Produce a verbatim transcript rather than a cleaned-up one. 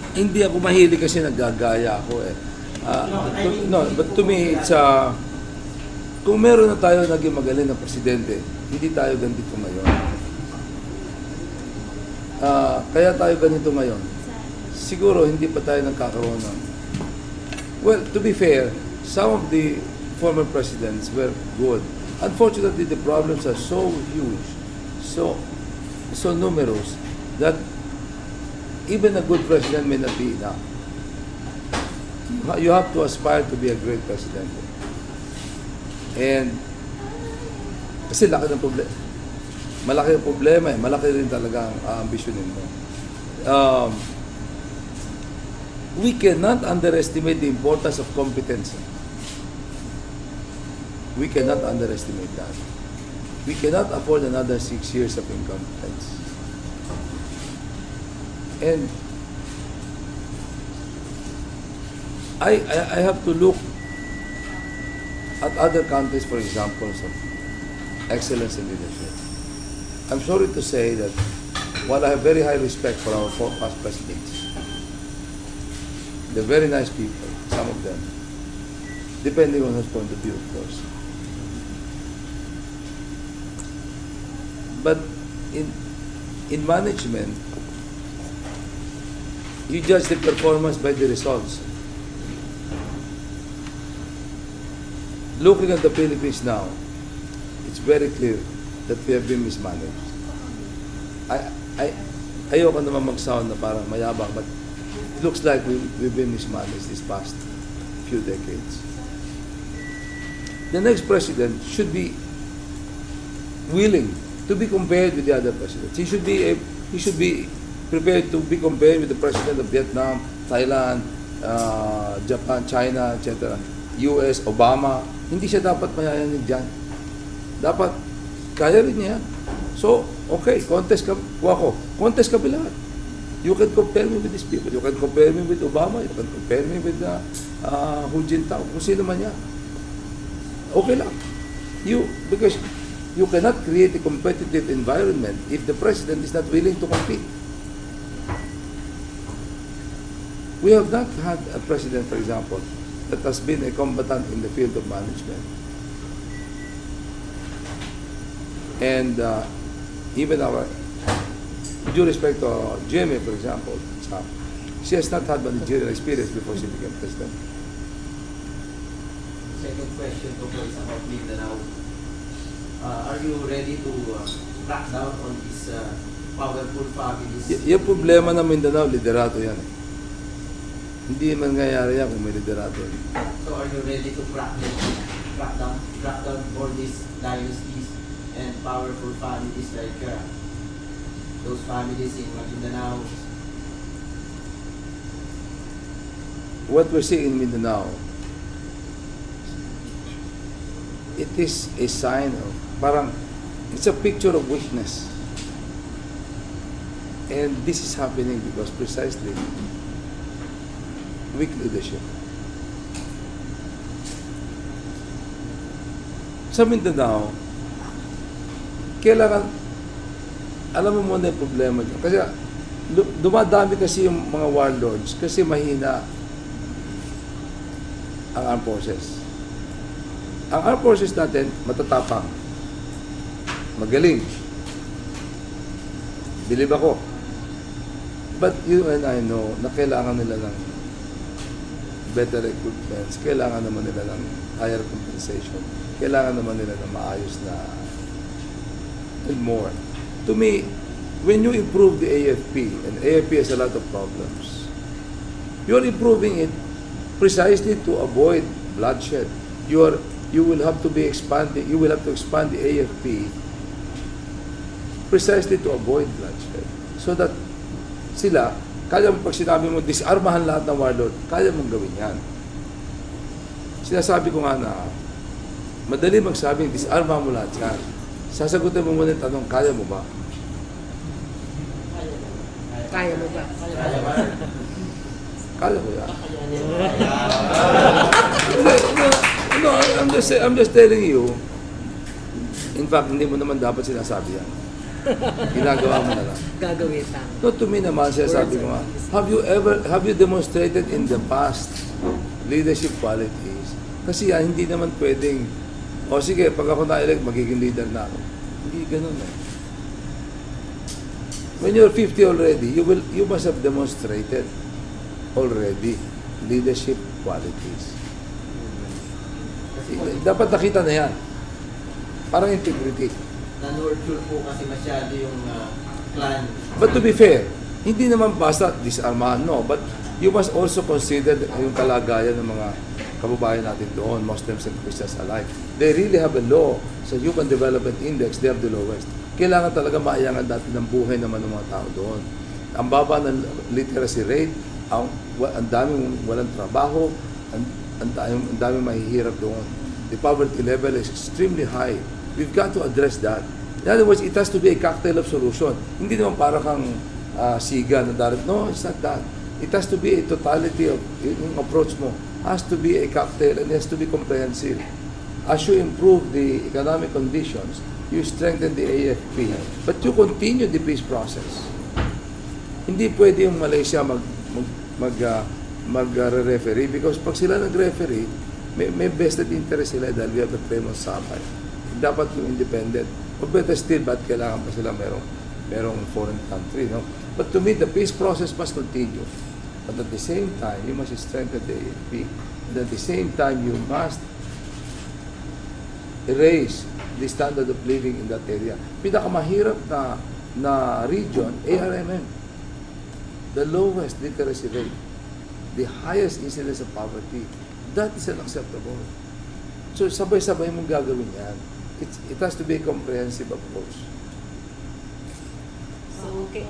Hindi ako mahilig kasi naggagaya ako eh. Uh, to, no, but to me, it's uh, kung meron na tayo naging magaling na presidente, hindi tayo ganito ngayon. Uh, kaya tayo ganito ngayon. Siguro hindi pa tayo nagkakaroon ng... Well, to be fair, some of the former presidents were good. Unfortunately, the problems are so huge, so so numerous, that even a good president may not be enough. You have to aspire to be a great president. And kasi laki ng problema. Malaki ang problema eh. Malaki rin talaga ang uh, ambisyonin mo. Um, we cannot underestimate the importance of competence. We cannot underestimate that. We cannot afford another six years of incompetence. And I, I, I have to look at other countries for examples of excellence in leadership. I'm sorry to say that while I have very high respect for our four past presidents, they're very nice people, some of them, depending on whose point of view, of course. But in in management, you judge the performance by the results. Looking at the Philippines now, it's very clear that we have been mismanaged. I, I, ayoko naman mag-sound na parang mayabang, but it looks like we, we've been mismanaged this past few decades. The next president should be willing to be compared with the other presidents. He should be, a, he should be prepared to be compared with the president of Vietnam, Thailand, uh, Japan, China, et cetera, U S, Obama. Hindi siya dapat mayayanig dyan. Dapat, kaya rin niya. So, okay, contest ka, kuha ko. Contest ka lahat. You can compare me with these people. You can compare me with Obama. You can compare me with uh, uh, Hu Jintao. Kung sino man yan. Okay lang. You, because you cannot create a competitive environment if the president is not willing to compete. We have not had a president, for example, that has been a combatant in the field of management. And uh, even our, with due respect to uh, Jimmy, for example, uh, she has not had managerial experience before she became president. Second question to is about Mindanao. Uh, are you ready to uh, crack down on these uh, powerful families? Y- yung problema ng Mindanao, liderato yan eh. Hindi man nangyayari yan kung may liderato. So are you ready to crack, them, crack down, crack down for these dynasties and powerful families like uh, those families in Mindanao? What we're seeing in Mindanao, it is a sign of, parang, it's a picture of weakness. And this is happening because precisely weak leadership. Sa Mindanao, kailangan, alam mo muna yung problema dyan. Kasi dumadami kasi yung mga warlords kasi mahina ang armed forces. Ang armed forces natin, matatapang. Magaling. Believe ako. But you and I know na kailangan nila ng better equipments, kailangan naman nila ng higher compensation, kailangan naman nila ng maayos na and more. To me, when you improve the A F P, and A F P has a lot of problems, you're improving it precisely to avoid bloodshed. You are, you will have to be expanding, you will have to expand the A F P precisely to avoid bloodshed. So that sila, kaya mo pag sinabi mo, disarmahan lahat ng warlord, kaya mong gawin yan. Sinasabi ko nga na, madali magsabing, disarma mo lahat yan. Sasagutin mo muna yung tanong, kaya mo ba? Kaya mo ba? Kaya ba? Kaya ko yan. No, I'm just, I'm just telling you, in fact, hindi mo naman dapat sinasabi yan. Ginagawa mo na lang. Gagawin tama. No, to me naman, siya sabi ko nga, have you ever, have you demonstrated in the past leadership qualities? Kasi yan, hindi naman pwedeng, o sige, pag ako na-elect, magiging leader na ako. Hindi ganun eh. When you're fifty already, you will, you must have demonstrated already leadership qualities. Dapat nakita na yan. Parang integrity. Non-nurture po kasi masyado yung uh, clan. But to be fair, hindi naman basta disarmahan, no. But you must also consider yung kalagayan ng mga kababayan natin doon, Muslims and Christians alike. They really have a law sa Human Development Index, they have the lowest. Kailangan talaga maayangan natin ng buhay naman ng mga tao doon. Ang baba ng literacy rate, ang, ang daming walang trabaho, ang, ang, ang, ang daming mahihirap doon. The poverty level is extremely high. We've got to address that. In other words, it has to be a cocktail of solution. Hindi naman para kang uh, siga na darat. No, it's not that. It has to be a totality of yung approach mo. Has to be a cocktail and it has to be comprehensive. As you improve the economic conditions, you strengthen the A F P, but you continue the peace process. Hindi pwede yung Malaysia mag mag mag, uh, mag-referee because pag sila nag-referee, may, may vested interest sila dahil we have a famous Sabay. Dapat yung independent. Or better still, ba't kailangan pa sila merong, merong foreign country, no? But to me, the peace process must continue. But at the same time, you must strengthen the A F P. And at the same time, you must erase the standard of living in that area. Pinakamahirap na, na region, A R M M. The lowest literacy rate. The highest incidence of poverty. That is unacceptable. So, sabay-sabay mong gagawin yan. It's, it has to be a comprehensive approach. So, okay.